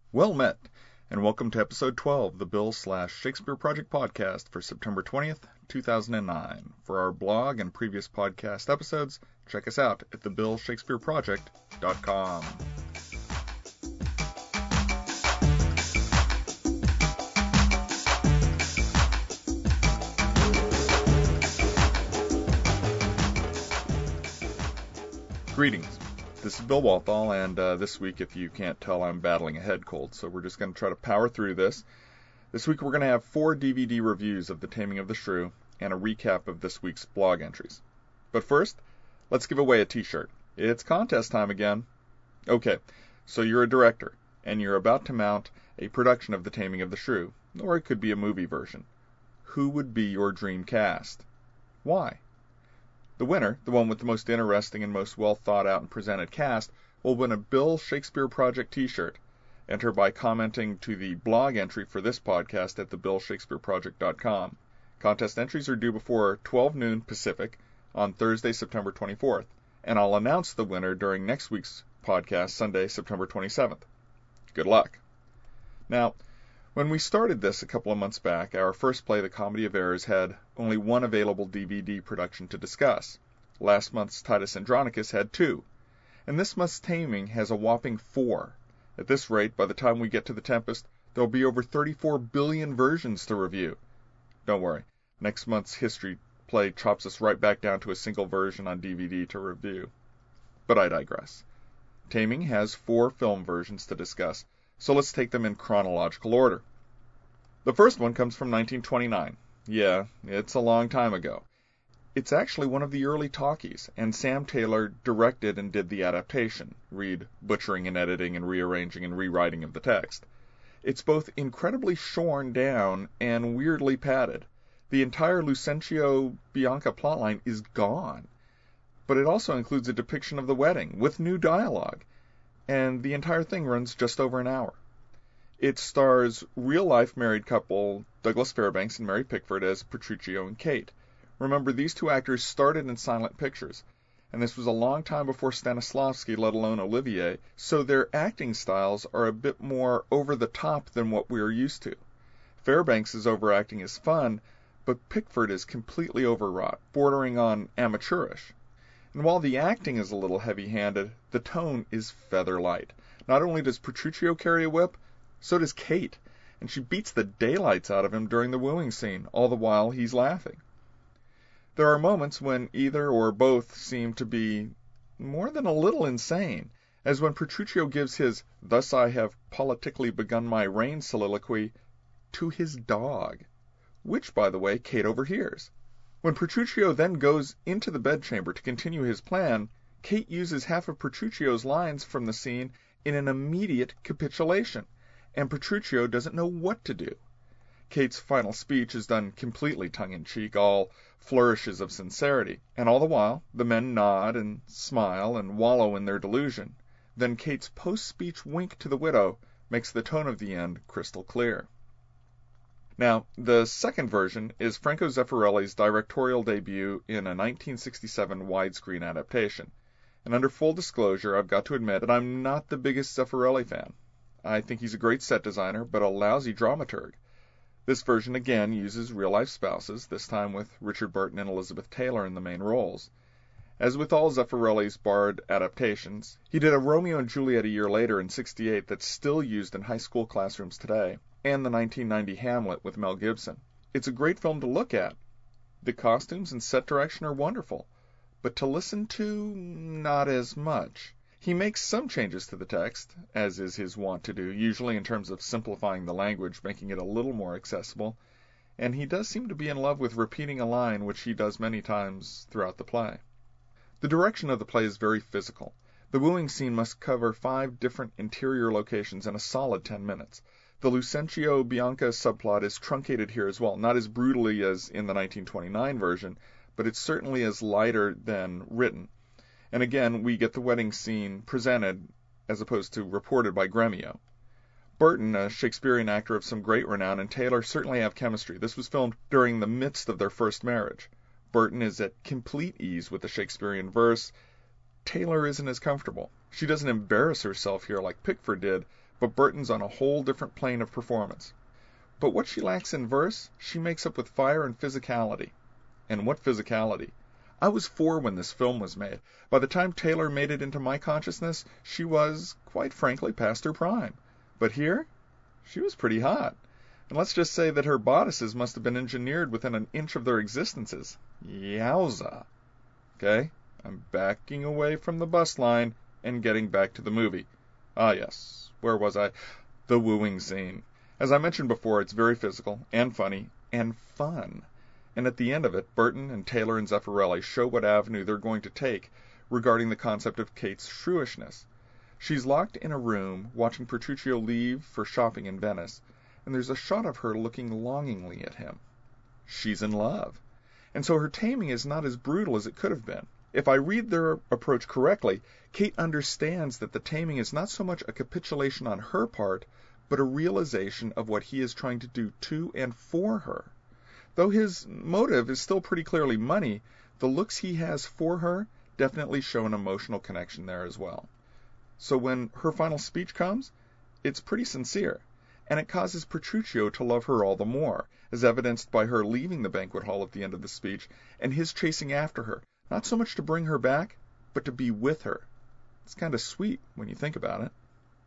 Well met, and welcome to episode 12 of the Bill/Shakespeare Project podcast for September 20th, 2009. For our blog and previous podcast episodes, check us out at thebillshakespeareproject.com. Greetings. This is Bill Walthall, and this week, if you can't tell, I'm battling a head cold, so we're just going to try to power through this. This week we're going to have 4 DVD reviews of The Taming of the Shrew and a recap of this week's blog entries. But first, let's give away a t-shirt. It's contest time again. Okay, so you're a director, and you're about to mount a production of The Taming of the Shrew, or it could be a movie version. Who would be your dream cast? Why? The winner, the one with the most interesting and most well thought out and presented cast, will win a Bill Shakespeare Project t-shirt. Enter by commenting to the blog entry for this podcast at thebillshakespeareproject.com. Contest entries are due before 12 noon Pacific on Thursday, September 24th, and I'll announce the winner during next week's podcast, Sunday, September 27th. Good luck. Now, when we started this a couple of months back, our first play, The Comedy of Errors, had only one available DVD production to discuss. Last month's Titus Andronicus had 2, and this month's Taming has a whopping 4. At this rate, by the time we get to The Tempest, there'll be over 34 billion versions to review. Don't worry, next month's history play chops us right back down to a single version on DVD to review. But I digress. Taming has 4 film versions to discuss, so let's take them in chronological order. The first one comes from 1929. Yeah, it's a long time ago. It's actually one of the early talkies, and Sam Taylor directed and did the adaptation, read butchering and editing and rearranging and rewriting of the text. It's both incredibly shorn down and weirdly padded. The entire Lucentio Bianca plotline is gone, but it also includes a depiction of the wedding with new dialogue, and the entire thing runs just over an hour. It stars real-life married couple Douglas Fairbanks and Mary Pickford as Petruchio and Kate. Remember, these 2 actors started in silent pictures, and this was a long time before Stanislavski, let alone Olivier, so their acting styles are a bit more over-the-top than what we're used to. Fairbanks' overacting is fun, but Pickford is completely overwrought, bordering on amateurish. And while the acting is a little heavy-handed, the tone is feather-light. Not only does Petruchio carry a whip, so does Kate, and she beats the daylights out of him during the wooing scene, all the while he's laughing. There are moments when either or both seem to be more than a little insane, as when Petruchio gives his "thus I have politically begun my reign" soliloquy to his dog, which, by the way, Kate overhears. When Petruchio then goes into the bedchamber to continue his plan, Kate uses half of Petruchio's lines from the scene in an immediate capitulation, and Petruchio doesn't know what to do. Kate's final speech is done completely tongue-in-cheek, all flourishes of sincerity, and all the while the men nod and smile and wallow in their delusion. Then Kate's post-speech wink to the widow makes the tone of the end crystal clear. Now, the second version is Franco Zeffirelli's directorial debut in a 1967 widescreen adaptation. And under full disclosure, I've got to admit that I'm not the biggest Zeffirelli fan. I think he's a great set designer, but a lousy dramaturg. This version again uses real-life spouses, this time with Richard Burton and Elizabeth Taylor in the main roles. As with all Zeffirelli's Bard adaptations, he did a Romeo and Juliet a year later in '68 that's still used in high school classrooms today, and the 1990 Hamlet with Mel Gibson. It's a great film to look at. The costumes and set direction are wonderful, but to listen to, not as much. He makes some changes to the text, as is his wont to do, usually in terms of simplifying the language, making it a little more accessible, and he does seem to be in love with repeating a line which he does many times throughout the play. The direction of the play is very physical. The wooing scene must cover 5 different interior locations in a solid 10 minutes. The Lucentio Bianca subplot is truncated here as well, not as brutally as in the 1929 version, but it's certainly as lighter than written. And again, we get the wedding scene presented as opposed to reported by Gremio. Burton, a Shakespearean actor of some great renown, and Taylor certainly have chemistry. This was filmed during the midst of their first marriage. Burton is at complete ease with the Shakespearean verse. Taylor isn't as comfortable. She doesn't embarrass herself here like Pickford did, but Burton's on a whole different plane of performance. But what she lacks in verse, she makes up with fire and physicality. And what physicality! I was 4 when this film was made. By the time Taylor made it into my consciousness, she was, quite frankly, past her prime. But here, she was pretty hot. And let's just say that her bodices must have been engineered within an inch of their existences. Yowza. Okay, I'm backing away from the bus line and getting back to the movie. Ah yes, where was I? The wooing scene. As I mentioned before, it's very physical and funny and fun. And at the end of it, Burton and Taylor and Zeffirelli show what avenue they're going to take regarding the concept of Kate's shrewishness. She's locked in a room watching Petruchio leave for shopping in Venice, and there's a shot of her looking longingly at him. She's in love. And so her taming is not as brutal as it could have been. If I read their approach correctly, Kate understands that the taming is not so much a capitulation on her part, but a realization of what he is trying to do to and for her. Though his motive is still pretty clearly money, the looks he has for her definitely show an emotional connection there as well. So when her final speech comes, it's pretty sincere, and it causes Petruchio to love her all the more, as evidenced by her leaving the banquet hall at the end of the speech, and his chasing after her, not so much to bring her back, but to be with her. It's kind of sweet when you think about it.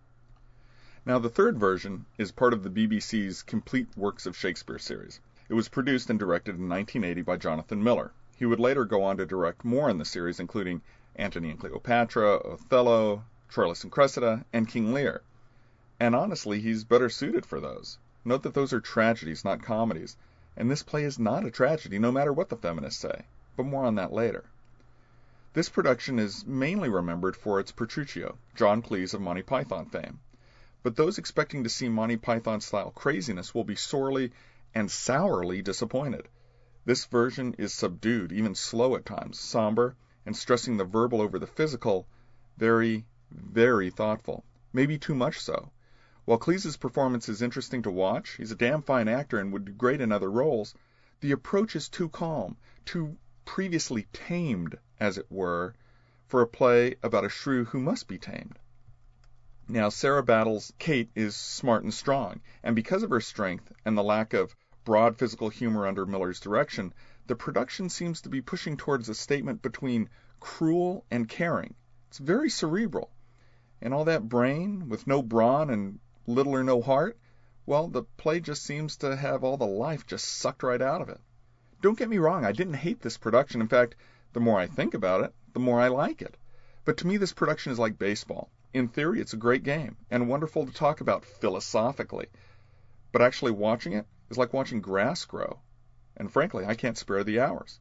Now, the third version is part of the BBC's Complete Works of Shakespeare series. It was produced and directed in 1980 by Jonathan Miller. He would later go on to direct more in the series, including Antony and Cleopatra, Othello, Troilus and Cressida, and King Lear. And honestly, he's better suited for those. Note that those are tragedies, not comedies. And this play is not a tragedy, no matter what the feminists say. But more on that later. This production is mainly remembered for its Petruchio, John Cleese of Monty Python fame. But those expecting to see Monty Python-style craziness will be sorely and sourly disappointed. This version is subdued, even slow at times, somber, and stressing the verbal over the physical, very, very thoughtful. Maybe too much so. While Cleese's performance is interesting to watch, he's a damn fine actor and would do great in other roles, the approach is too calm, too previously tamed, as it were, for a play about a shrew who must be tamed. Now, Sarah Battles' Kate is smart and strong, and because of her strength and the lack of broad physical humor under Miller's direction, the production seems to be pushing towards a statement between cruel and caring. It's very cerebral. And all that brain, with no brawn and little or no heart, well, the play just seems to have all the life just sucked right out of it. Don't get me wrong, I didn't hate this production. In fact, the more I think about it, the more I like it. But to me, this production is like baseball. In theory, it's a great game, and wonderful to talk about philosophically. But actually watching it is like watching grass grow. And frankly, I can't spare the hours.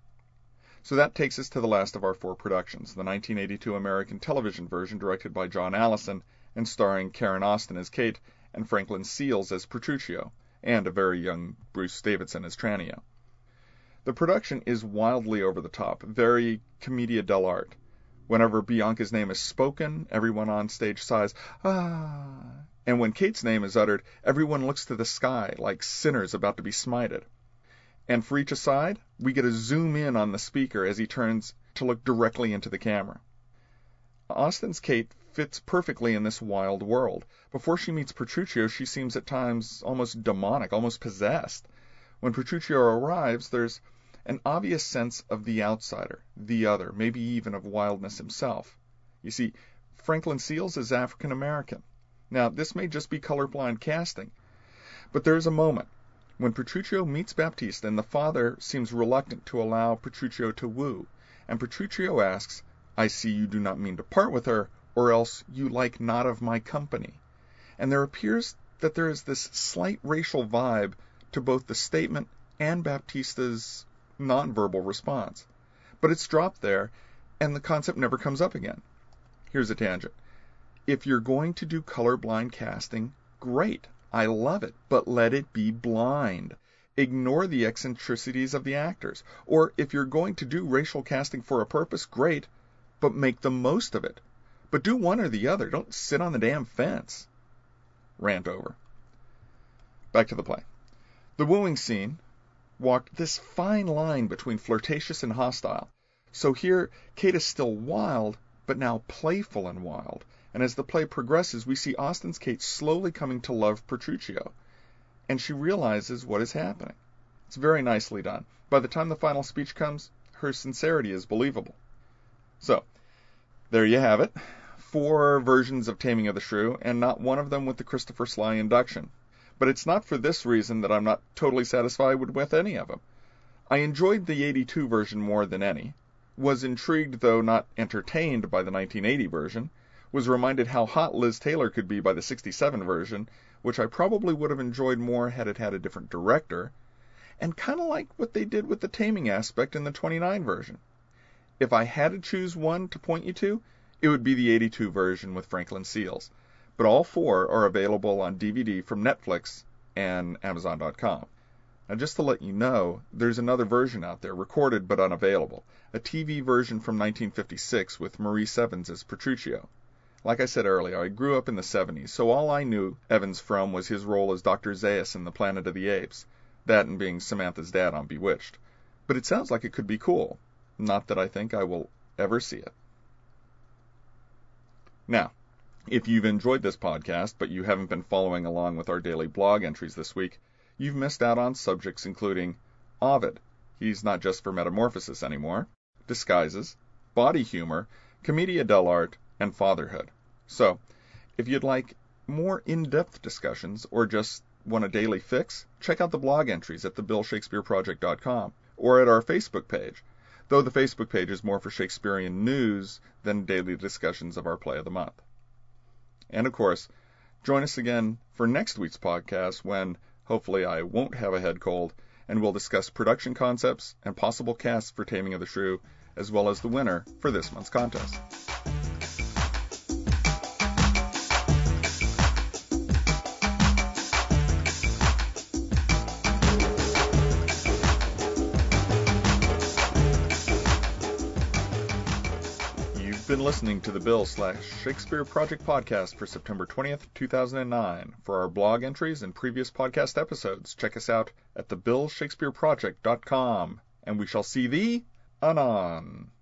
So that takes us to the last of our 4 productions, the 1982 American television version directed by John Allison and starring Karen Austin as Kate and Franklin Seals as Petruchio, and a very young Bruce Davidson as Tranio. The production is wildly over the top, very commedia dell'arte. Whenever Bianca's name is spoken, everyone on stage sighs, "Ah!" And when Kate's name is uttered, everyone looks to the sky like sinners about to be smited. And for each aside, we get a zoom in on the speaker as he turns to look directly into the camera. Austin's Kate fits perfectly in this wild world. Before she meets Petruchio, she seems at times almost demonic, almost possessed. When Petruchio arrives, there's an obvious sense of the outsider, the other, maybe even of wildness himself. You see, Franklin Seals is African American. Now, this may just be colorblind casting, but there is a moment when Petruchio meets Baptista and the father seems reluctant to allow Petruchio to woo, and Petruchio asks, "I see you do not mean to part with her, or else you like not of my company." And there appears that there is this slight racial vibe to both the statement and Baptista's nonverbal response. But it's dropped there, and the concept never comes up again. Here's a tangent. If you're going to do colorblind casting, great. I love it, but let it be blind. Ignore the eccentricities of the actors. Or if you're going to do racial casting for a purpose, great, but make the most of it. But do one or the other. Don't sit on the damn fence. Rant over. Back to the play. The wooing scene walked this fine line between flirtatious and hostile. So here, Kate is still wild, but now playful and wild. and as the play progresses, we see Austen's Kate slowly coming to love Petruchio, and she realizes what is happening. It's very nicely done. By the time the final speech comes, her sincerity is believable. So, there you have it. 4 versions of Taming of the Shrew, and not one of them with the Christopher Sly induction. But it's not for this reason that I'm not totally satisfied with any of them. I enjoyed the 82 version more than any, was intrigued though not entertained by the 1980 version, was reminded how hot Liz Taylor could be by the 67 version, which I probably would have enjoyed more had it had a different director, and kind of like what they did with the taming aspect in the 29 version. If I had to choose one to point you to, it would be the 82 version with Franklin Seals. But all 4 are available on DVD from Netflix and Amazon.com. Now, just to let you know, there's another version out there, recorded but unavailable, a TV version from 1956 with Maurice Evans as Petruchio. Like I said earlier, I grew up in the 70s, so all I knew Evans from was his role as Dr. Zaius in The Planet of the Apes, that and being Samantha's dad on Bewitched. But it sounds like it could be cool. Not that I think I will ever see it. Now, if you've enjoyed this podcast, but you haven't been following along with our daily blog entries this week, you've missed out on subjects including Ovid, he's not just for metamorphosis anymore, disguises, body humor, commedia dell'arte, and fatherhood. So, if you'd like more in-depth discussions or just want a daily fix, check out the blog entries at thebillshakespeareproject.com or at our Facebook page, though the Facebook page is more for Shakespearean news than daily discussions of our play of the month. And of course, join us again for next week's podcast when, hopefully, I won't have a head cold, and we'll discuss production concepts and possible casts for Taming of the Shrew, as well as the winner for this month's contest. You've been listening to the Bill/Shakespeare Project podcast for September 20th, 2009. For our blog entries and previous podcast episodes, check us out at thebillshakespeareproject.com, and we shall see thee anon.